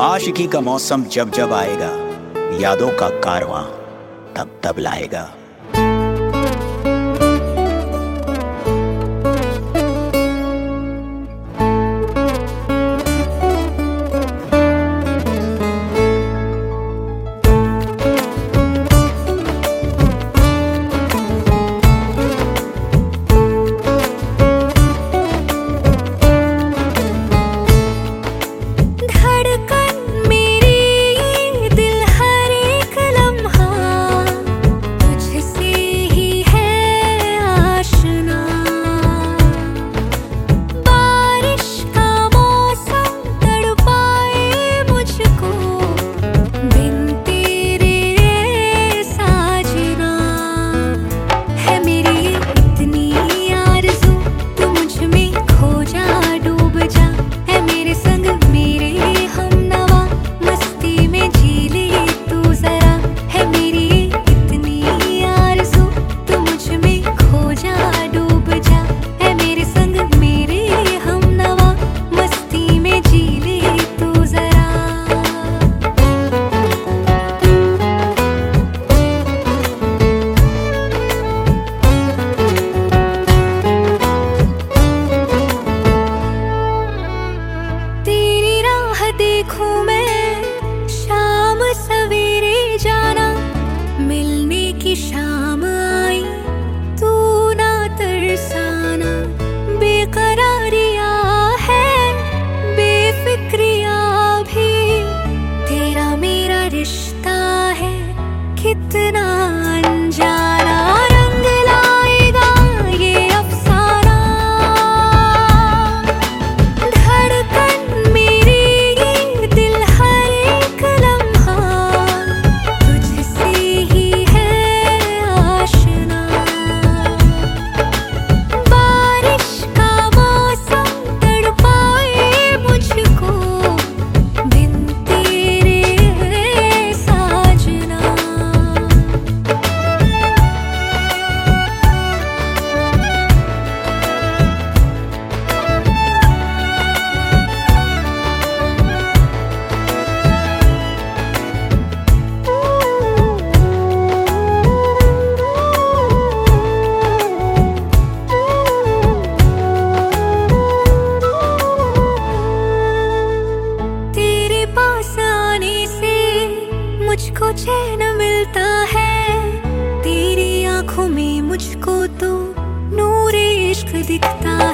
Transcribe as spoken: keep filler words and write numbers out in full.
आशिकी का मौसम जब जब आएगा, यादों का कारवां तब तब लाएगा। देखूं मैं शाम सवेरे जाना, मिलने की शाम आई तू ना तरसाना। बेकरारिया है बेफिक्रिया भी, तेरा मेरा रिश्ता है कितना अनजाना। रंग लाएगा ये अफसाना, धड़कन मेरी दिल हर एक लम्हा तुझसे ही है आशना। बारिश का मौसम तड़पाए मुझको, बिन तेरे साजना। तेरे पास आने से मुझको चैन मिलता है, तेरी आंखों में मुझको तो नूर इश्क दिखता